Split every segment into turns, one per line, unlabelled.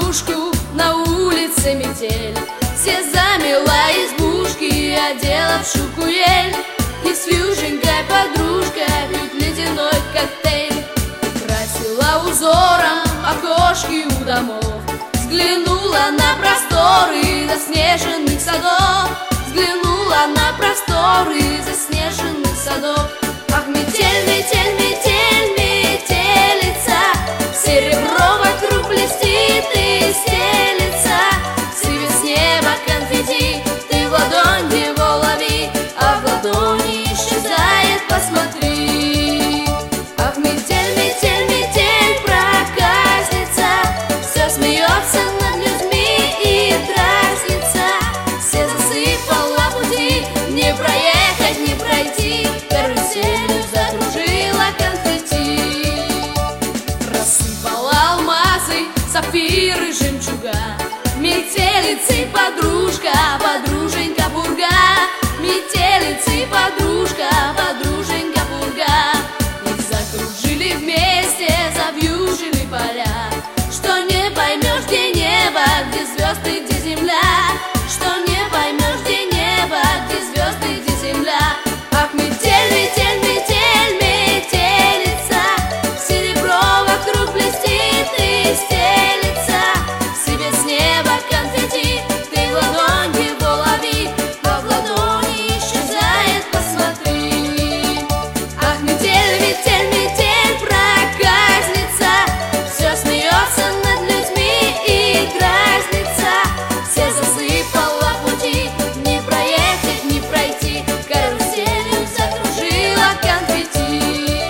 подружку, на улице метель. Все замела избушки, одела в шубку ель. И с вьюженькой подружка пьют ледяной коктейль. Красила узором окошки у домов, взглянула на просторы заснеженных садов. Взглянула на просторы заснеженных садов. Ах, метель, метель, метель, метелица, серебро вокруг блестит и стелится. Сыпет с неба конфетти, ты в ладонь его лови, а в ладони исчезает, посмотри. Ах, метель, метель, метель, проказница, все смеется над людьми и дразнится. Все засыпала пути, не проехать, не пройти, каруселью закружила конфетти. Рассыпала алмазы, сапфиры, жемчуга, метелицы подружка, подруженька пурга. Метелицы подружка, подруженька пурга. И закружили вместе, завьюжили поля. Что не поймешь, где небо, где звезды, где земля. Что не поймешь, где небо, где звезды, где земля. Ах, метель, метель, метель, метелица, серебро вокруг блестит и стелится. Сыпет с неба конфетти, ты в ладонь его лови, а в ладони исчезает, посмотри. Ах, метель, метель, метель, проказница, все смеется над людьми и дразнится. Все засыпала пути, не проехать, не пройти, каруселью закружила конфетти.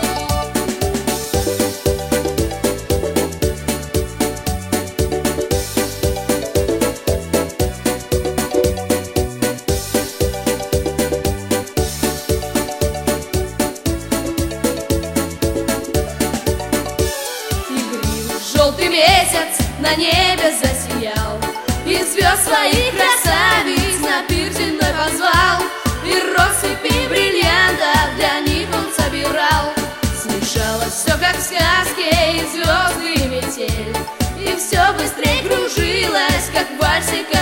Желтый месяц на небе засиял, и звезд своих красавиц на пир земной позвал. И россыпи бриллиантов для них он собирал. Смешалось все, как в сказке, и звезды, и метель, и все быстрее кружилось, как в вальсе.